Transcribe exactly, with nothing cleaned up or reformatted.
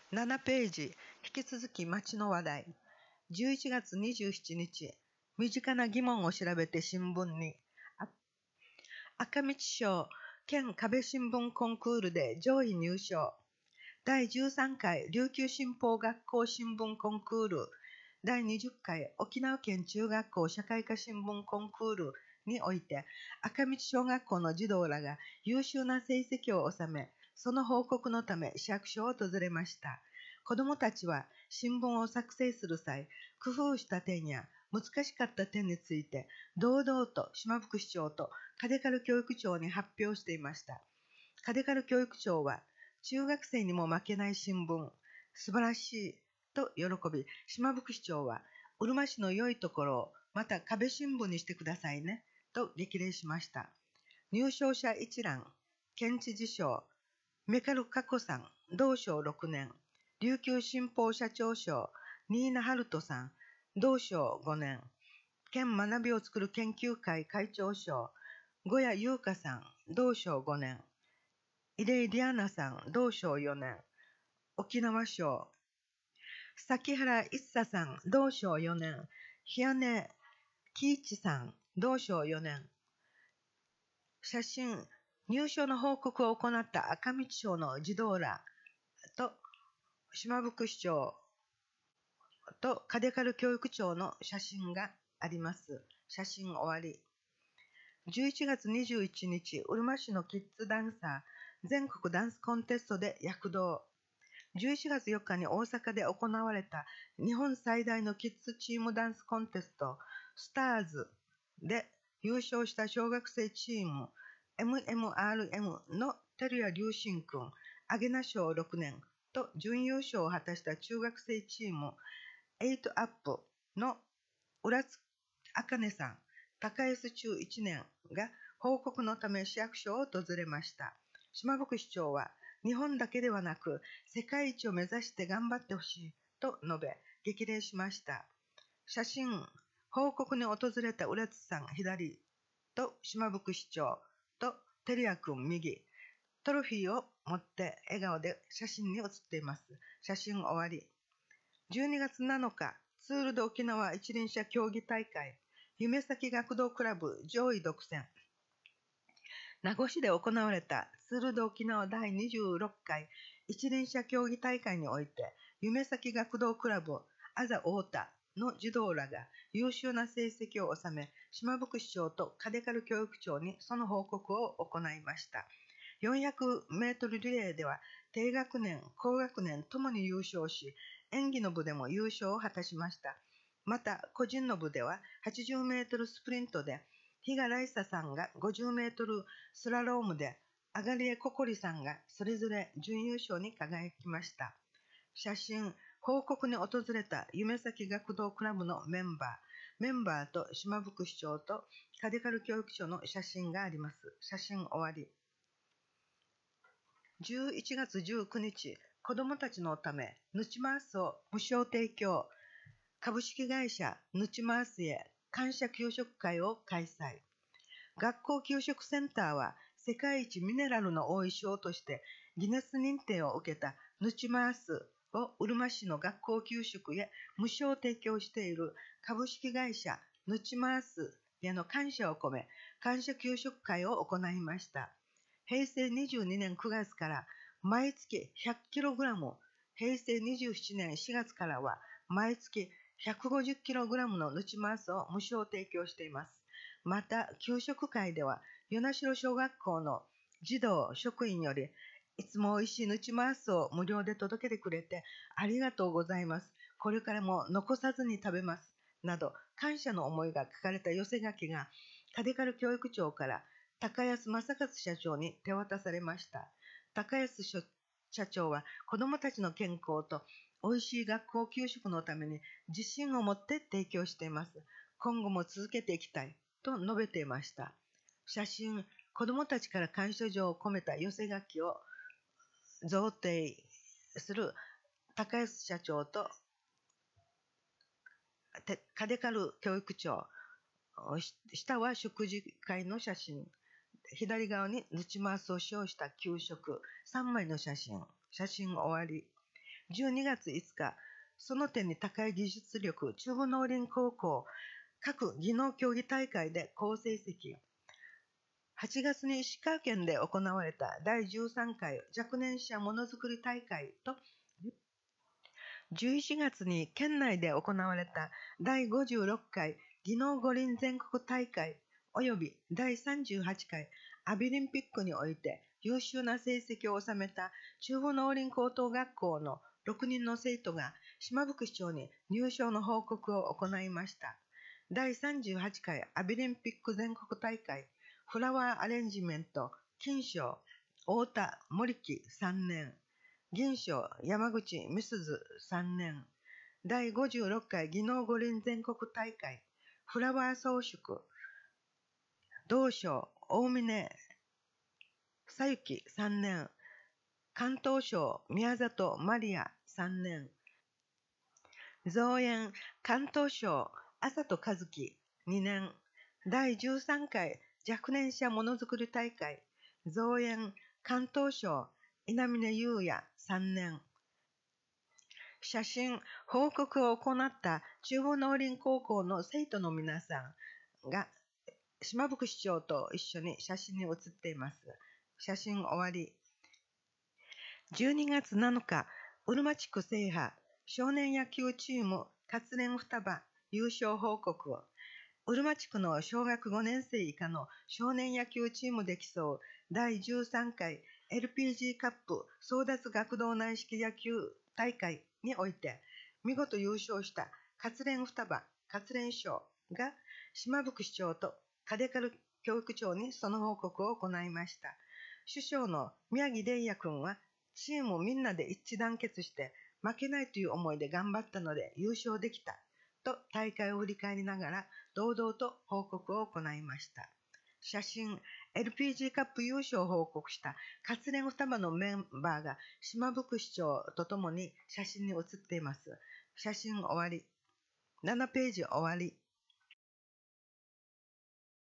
ななページ、引き続き町の話題。じゅういちがつにじゅうしちにち、身近な疑問を調べて新聞に、赤道賞県壁新聞コンクールで上位入賞。だいじゅうさんかい琉球新報学校新聞コンクール、だいにじゅっかい沖縄県中学校社会科新聞コンクールにおいて、赤道小学校の児童らが優秀な成績を収め、その報告のため市役所を訪れました。子どもたちは新聞を作成する際、工夫した点や難しかった点について、堂々と島福市長とカデカル教育長に発表していました。カデカル教育長は、中学生にも負けない新聞、素晴らしいと喜び、島福市長は、うるま市の良いところをまた壁新聞にしてくださいね、と激励しました。入賞者一覧、県知事賞、メカルカコさん、同賞ろくねん、琉球新報社長賞、新名春人さん、同賞ごねん、県学びを作る研究会会長賞、小谷優香さん、同賞ごねん、イレイ・ディアナさん、同賞よねん、沖縄賞、崎原一茶さん、同賞よねん、日根喜一さん、同賞よねん。写真、入賞の報告を行った赤道町の児童らと、島福市長とカデカル教育長の写真があります。写真終わり。じゅういちがつにじゅういちにち、うるま市のキッズダンサー全国ダンスコンテストで躍動。じゅういちがつよっかに大阪で行われた日本最大のキッズチームダンスコンテスト、スターズで優勝した小学生チーム、エムエムアールエム の照屋龍心くん、アゲナ賞ろくねんと準優勝を果たした中学生チーム、エイトアップの浦津茜さん、高安中いちねんが報告のため市役所を訪れました。島福市長は、日本だけではなく世界一を目指して頑張ってほしいと述べ、激励しました。写真、報告に訪れた浦津さん左と島福市長と照屋くん右、トロフィーを持って笑顔で写真に写っています。写真終わり。じゅうにがつなのか、ツールで沖縄一輪車競技大会、夢咲学童クラブ上位独占。名護市で行われたツールで沖縄だいにじゅうろっかい一輪車競技大会において、夢咲学童クラブあざ太田の児童らが優秀な成績を収め、島福市長とカデカル教育長にその報告を行いました。よんひゃくメートルリレーでは低学年、高学年ともに優勝し、演技の部でも優勝を果たしました。また、個人の部でははちじゅうメートルスプリントで、比嘉来沙さんがごじゅうメートルスラロームで、アガリエココリさんがそれぞれ準優勝に輝きました。写真、報告に訪れた夢咲学童クラブのメンバー、メンバーと島福市長とカデカル教育長の写真があります。写真終わり。じゅういちがつじゅうくにち、子どもたちのため、ヌチマースを無償提供、株式会社ヌチマースへ感謝給食会を開催。学校給食センターは、世界一ミネラルの多い省としてギネス認定を受けたヌチマースをうるま市の学校給食へ無償提供している株式会社ヌチマースへの感謝を込め、感謝給食会を行いました。へいせいにじゅうにねんくがつから毎月 ひゃくキログラム、へいせいにじゅうななねんしがつからは毎月 ひゃくごじゅっキログラム のヌチマースを無償提供しています。また、給食会では、与那城小学校の児童、職員より、いつも美味しいヌチマースを無料で届けてくれてありがとうございます。これからも残さずに食べます。など、感謝の思いが書かれた寄せ書きが、カデカル教育長から高安正和社長に手渡されました。高安社長は子どもたちの健康と美味しい学校給食のために自信を持って提供しています。今後も続けていきたいと述べていました。写真、子どもたちから感謝状を込めた寄せ書きを贈呈する高安社長とカデカル教育長、下は食事会の写真、左側にヌチマースを使用した給食、さんまいの写真、写真終わり。 じゅうにがついつか、その点に高い技術力、中部農林高校各技能競技大会で好成績。はちがつに石川県で行われただいじゅうさんかい若年者ものづくり大会と、じゅういちがつに県内で行われただいごじゅうろっかい技能五輪全国大会及びだいさんじゅうはちかいアビリンピックにおいて優秀な成績を収めた中部農林高等学校のろくにんの生徒が島福市長に入賞の報告を行いました。だいさんじゅうはちかいアビリンピック全国大会フラワーアレンジメント金賞太田森木さんねん、銀賞山口美鈴さんねん、だいごじゅうろっかい技能五輪全国大会フラワー装飾同賞大峰さゆきさんねん、関東賞宮里マリアさんねん、造園関東賞浅戸和樹にねん、だいじゅうさんかい若年者ものづくり大会造園関東賞稲峰優也さんねん、写真報告を行った中部農林高校の生徒の皆さんが島福市長と一緒に写真に写っています。写真終わり。じゅうにがつなのか、うるま地区制覇少年野球チーム活連双葉優勝報告を。うるま地区の小学ごねん生以下の少年野球チームで競うだいじゅうさんかい エルピージー カップ争奪学童内式野球大会において見事優勝した活連双葉活連賞が島福市長とカデカル教育長にその報告を行いました。主将の宮城玲也君はチームみんなで一致団結して負けないという思いで頑張ったので優勝できたと大会を振り返りながら堂々と報告を行いました。写真 エルピージー カップ優勝を報告した活連双葉のメンバーが島福市長とともに写真に写っています。写真終わり。ななページ終わり。